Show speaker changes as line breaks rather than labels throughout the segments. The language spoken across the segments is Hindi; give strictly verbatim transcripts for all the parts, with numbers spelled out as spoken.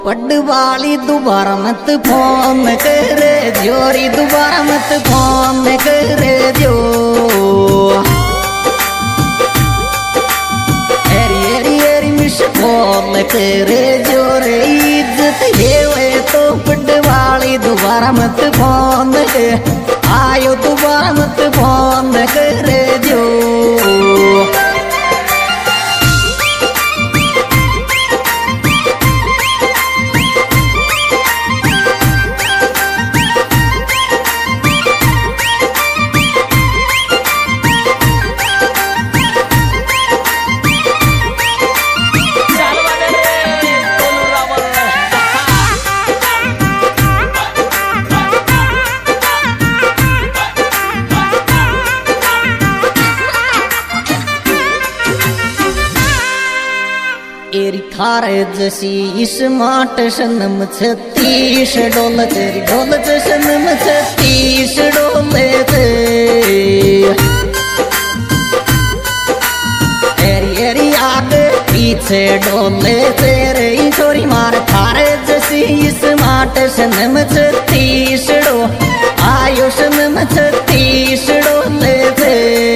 पड वाली दोबारा मत फोन करे जोरी दोबारा मत फोन करे जो एरी एरी एरी मिस फोन करे जो रे इज्जत है तो पड वाली दोबारा मत फोन करे आयो दोबारा मत फोन करे जो एरी थारे जसी स्मार्ट सनम छत्तीस डोल तेरी डोल सनम छत्तीस डोले थे एरी एरी आगे पीछे डोले तेरे छोरी मार थारे जसी स्मार्ट सनम छत्तीस डो आयो सनम छत्तीस डोले थे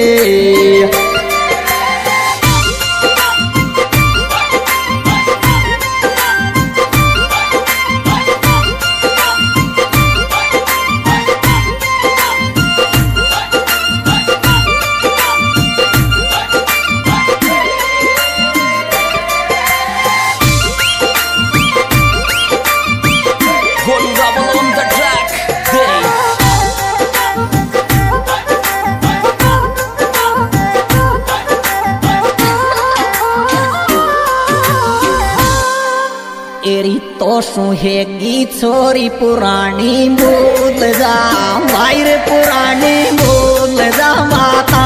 एरी तो सुहेगी छोरी पुरानी भूल जा वायर पुरानी भूल जा माता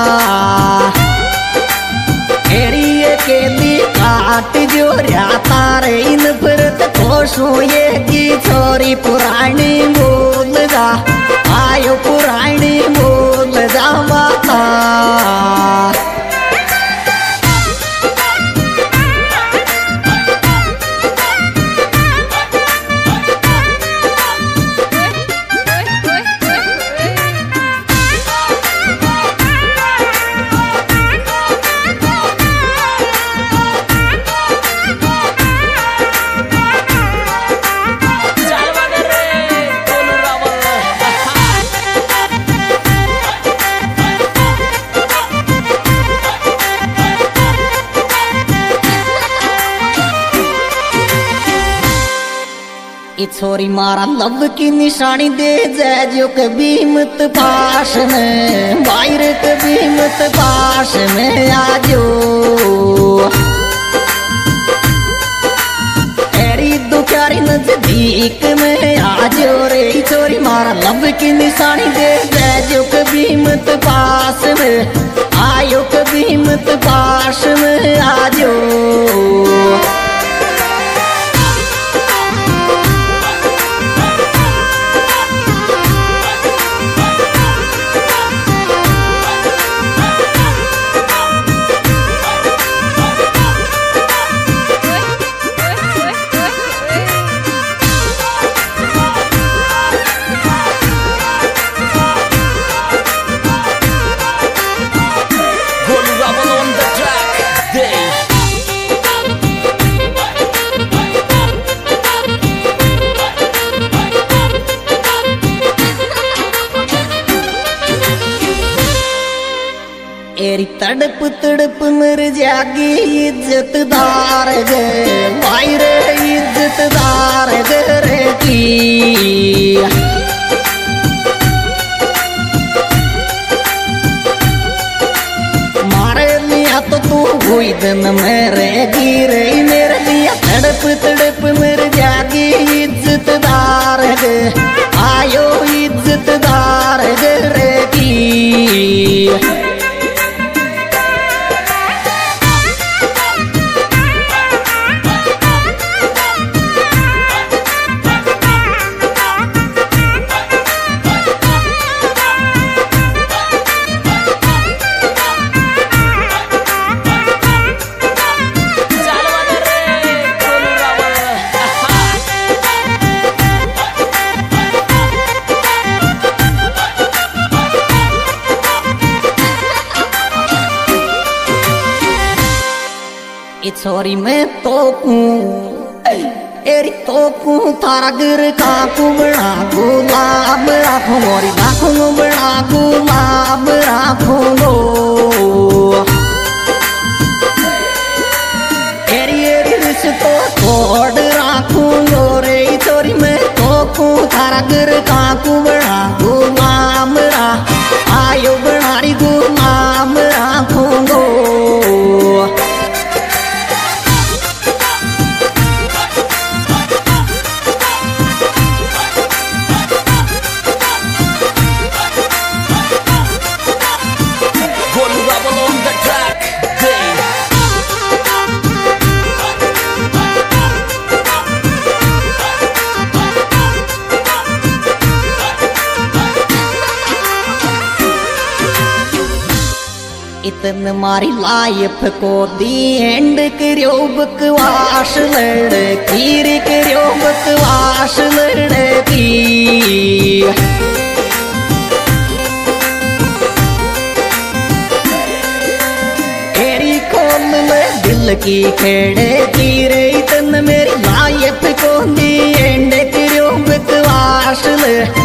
एरी अकेली काट जो राता रे इन फिरत तो सुहेगी छोरी पुरानी भूल जा आयो पुरानी भूल जा माता छोरी मारा लव की निशानी दे जाए जो कभी मत पास में बाहर कभी मत पास में आजो एरी दुखारी नजदीक में आजो रे छोरी मारा लव की निशानी दे जाए जो कभी मत पास में आयो कभी मत पास में आजो एरी तड़प तड़प मर जागी इज्जतदार गे वायरे इज्जतदार गे की मारे लिया तो तू हुई दिन मेरे गिरे मेरे लिया तड़प तड़प मर जागी इज्जतदार गे आयो इज्जतदार गे की सॉरी मैं तो कू एरी तो कू थारा गिर काकू बना गुलाब राखूं मोरी राखूं बना गुलाब राखूं गो एरी एरी रिश्तो तोड़ राखूं गो रे छोरी मैं तो कू थारा गिर काकू बना गुलाब रा आयो बनारी गुलाब राखूं गो इतन मारी लाइफ को दी एंड करियो बकवास लड़की रे करियो बकवास लड़की एरी खोल ले दिल की खेड़े की रे इतन मेरी लाइफ को दी एंड करियो बकवास